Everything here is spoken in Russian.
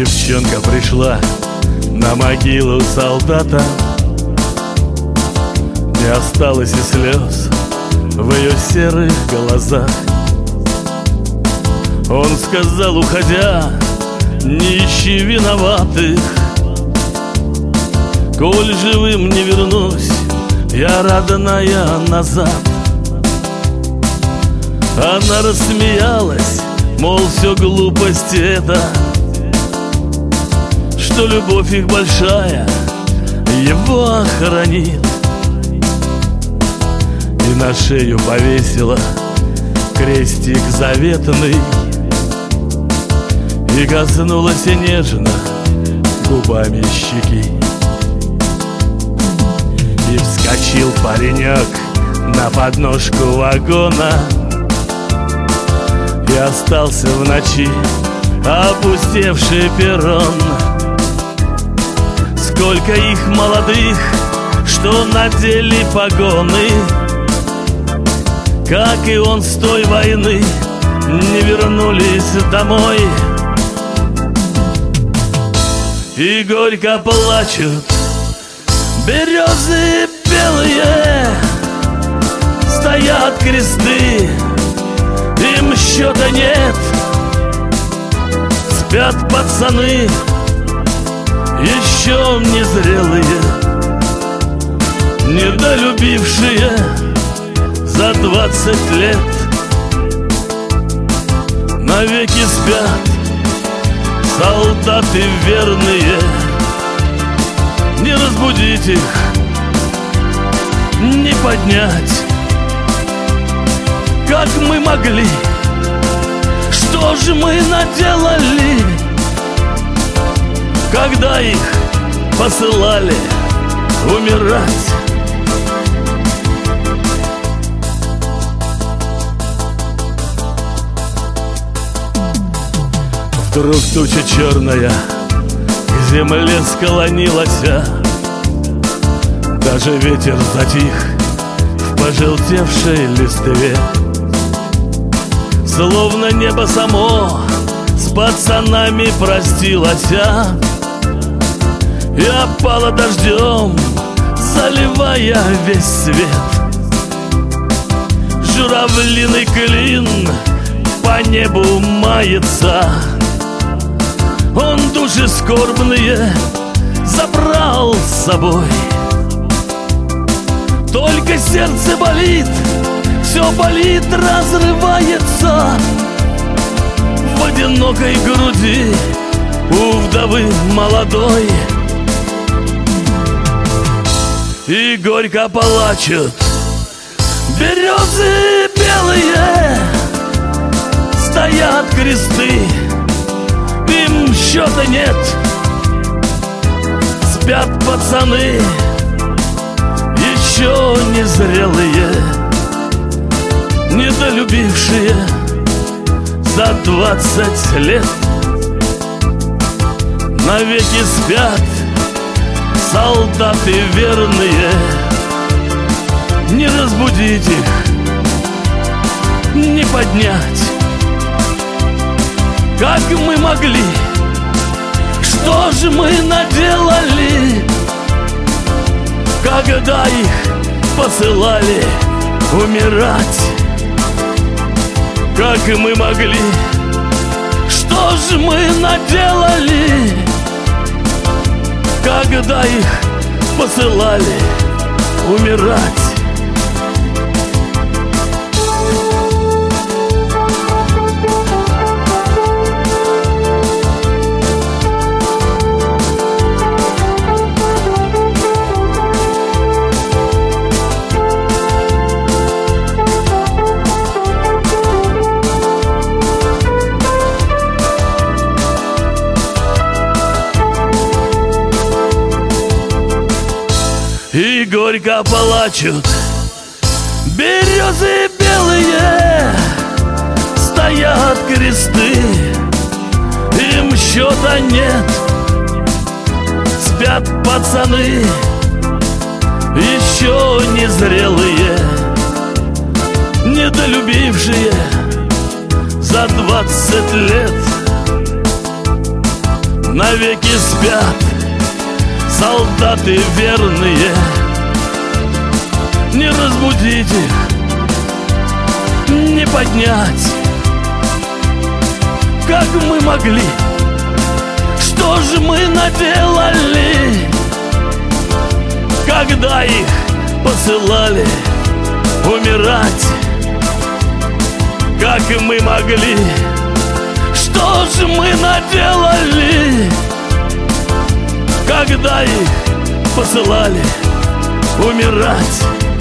девчонка пришла на могилу солдата. Не осталось и слез в ее серых глазах. Он сказал, уходя, не ищи виноватых. Коль живым не вернусь, я родная назад. Она рассмеялась, мол, все глупость это, что любовь их большая его охранит. И на шею повесила крестик заветный, и коснулась нежно губами щеки. И вскочил паренек на подножку вагона, и остался в ночи опустевший перрон. Сколько их молодых, что надели погоны, как и он с той войны, не вернулись домой. И горько плачут березы белые, стоят кресты, им счета нет. Спят пацаны, еще незрелые, недолюбившие за 20 лет. Навеки спят солдаты верные, не разбудить их, не поднять. Как мы могли, что же мы наделали, когда их посылали умирать? Вдруг туча черная к земле склонилась, даже ветер затих в пожелтевшей листве. Словно небо само с пацанами простилось, и опало дождем, заливая весь свет. Журавлиный клин по небу мается, он души скорбные забрал с собой. Только сердце болит, все болит, разрывается в одинокой груди у вдовы молодой. И горько плачут березы белые, стоят кресты, им счета нет. Спят пацаны, еще незрелые, недолюбившие за 20 лет. Навеки спят солдаты верные, не разбудить их, не поднять. Как мы могли, что же мы наделали, когда их посылали умирать? Как мы могли, что же мы наделали, когда их посылали умирать? И горько плачут березы белые, стоят кресты, им счета нет. Спят пацаны, еще незрелые, недолюбившие за 20 лет. навеки спят солдаты верные. Не разбудить их, не поднять. Как мы могли? Что же мы наделали, когда их посылали умирать? Как мы могли? Что же мы наделали, когда их посылали умирать?